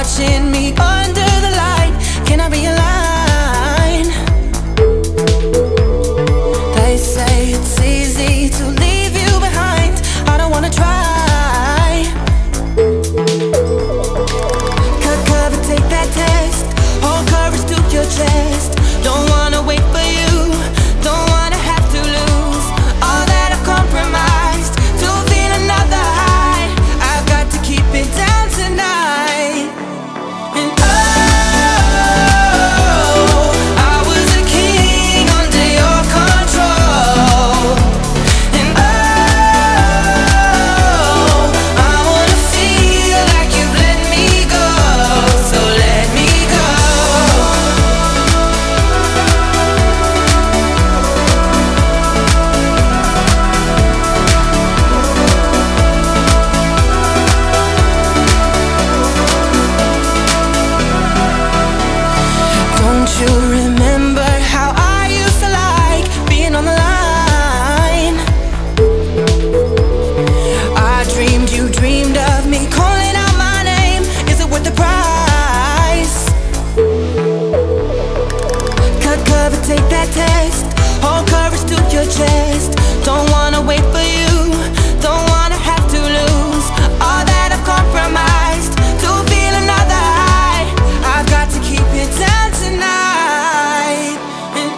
watching me under the light. Can I realign? They say it's easy to leave you behind. I don't wanna try. Cut cover, take that test. Hold courage to your chest. Don't wanna wait for you. Don't wanna have to lose all that I've compromised to feel another high. I've got to keep it down tonight. And oh, I was a king under your control. And oh, I wanna feel like you've let me go. So let me go. Don't you remember how I used to like being on the line? I dreamed you dreamed of me calling out my name. Is it worth the price? Cut cover, take that test. Hold courage to your chest. Don't wanna wait for you. Don't wanna have to lose all that I've compromised to feel another high. I've got to keep it down tonight. And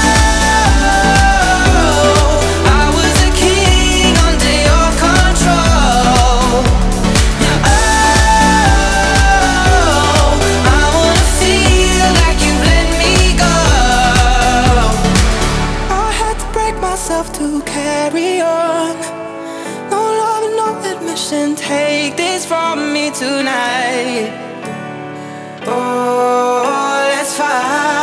oh, I was a king under your control. Oh, I wanna feel like you've let me go. I had to break myself to carry on. No love and no admission. Take this from me tonight. Oh, let's fight.